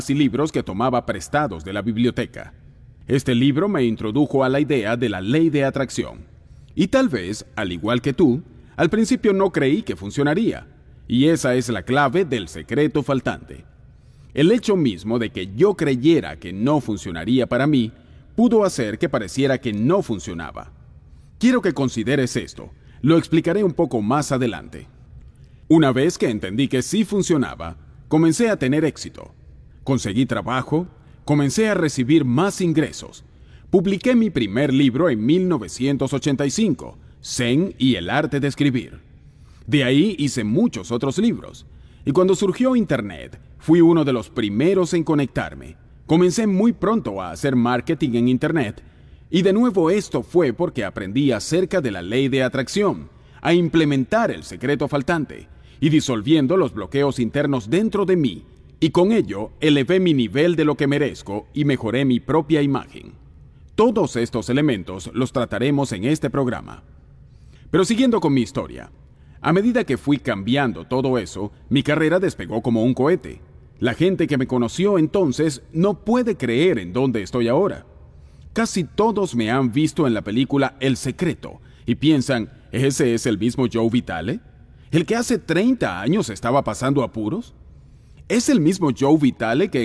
y libros que tomaba prestados de la biblioteca. Este libro me introdujo a la idea de la ley de atracción. Y tal vez, al igual que tú, al principio no creí que funcionaría. Y esa es la clave del secreto faltante. El hecho mismo de que yo creyera que no funcionaría para mí, pudo hacer que pareciera que no funcionaba. Quiero que consideres esto. Lo explicaré un poco más adelante. Una vez que entendí que sí funcionaba, comencé a tener éxito. Conseguí trabajo, comencé a recibir más ingresos. Publiqué mi primer libro en 1985, Zen y el arte de escribir. De ahí hice muchos otros libros. Y cuando surgió Internet, fui uno de los primeros en conectarme. Comencé muy pronto a hacer marketing en Internet. Y de nuevo esto fue porque aprendí acerca de la ley de atracción, a implementar el secreto faltante y disolviendo los bloqueos internos dentro de mí. Y con ello elevé mi nivel de lo que merezco y mejoré mi propia imagen. Todos estos elementos los trataremos en este programa. Pero siguiendo con mi historia. A medida que fui cambiando todo eso, mi carrera despegó como un cohete. La gente que me conoció entonces no puede creer en dónde estoy ahora. Casi todos me han visto en la película El Secreto y piensan, ¿ese es el mismo Joe Vitale? ¿El que hace 30 años estaba pasando apuros? ¿Es el mismo Joe Vitale que